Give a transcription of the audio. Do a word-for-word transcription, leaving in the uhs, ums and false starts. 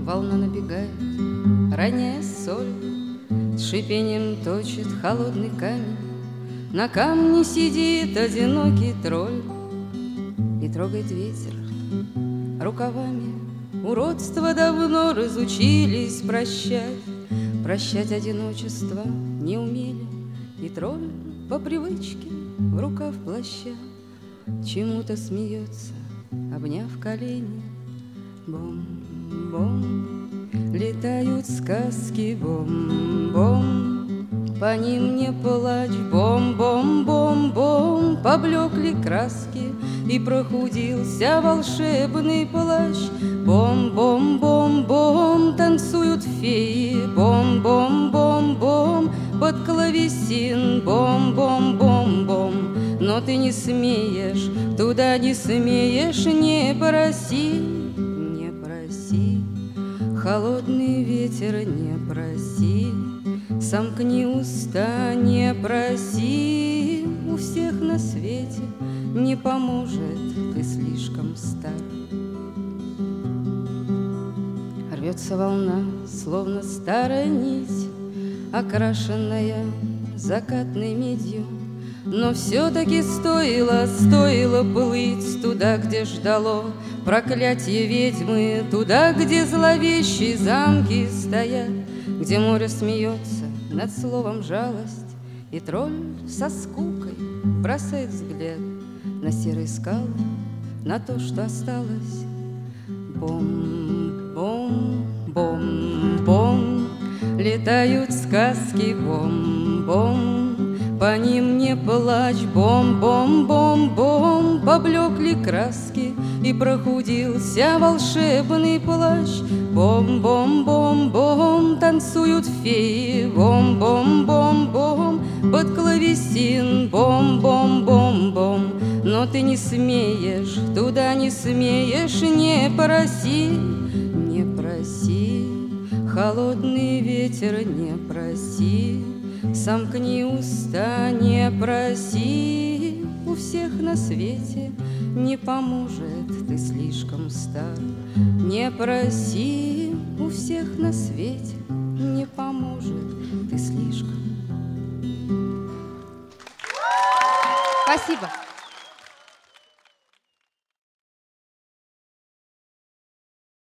волна набегает, роняя соль, с шипением точит холодный камень. На камне сидит одинокий тролль и трогает ветер рукавами. Уродство давно разучились прощать, прощать одиночество не умели. И тролль по привычке в рукав плаща чему-то смеется, обняв колени. Бом-бом, летают сказки, бом-бом, по ним не плачь, бом-бом-бом-бом. Поблекли краски и прохудился волшебный плащ. Бом-бом-бом-бом, танцуют феи, бом-бом-бом-бом, под клавесин, бом-бом-бом-бом. Но ты не смеешь, туда не смеешь, не проси, не проси. Холодный ветер, не проси, сомкни уста, не проси. У всех на свете не поможет, ты слишком стар. Рвется волна, словно старая нить, окрашенная закатной медью. Но все-таки стоило, стоило плыть туда, где ждало проклятие ведьмы, туда, где зловещие замки стоят, где море смеется над словом жалость, и тролль со скукой бросает взгляд на серые скалы, на то, что осталось. Бом-бом-бом-бом, летают сказки, бом-бом, по ним не плачь, бом-бом-бом-бом. Поблекли краски и прохудился волшебный плащ. Бом-бом-бом-бом, танцуют феи, бом-бом-бом-бом, под клавесин, бом-бом-бом-бом. Но ты не смеешь, туда не смеешь, не проси, не проси. Холодный ветер, не проси, сомкни уста, не проси. У всех на свете не поможет, ты слишком стар. Не проси, у всех на свете не поможет, ты слишком. Спасибо.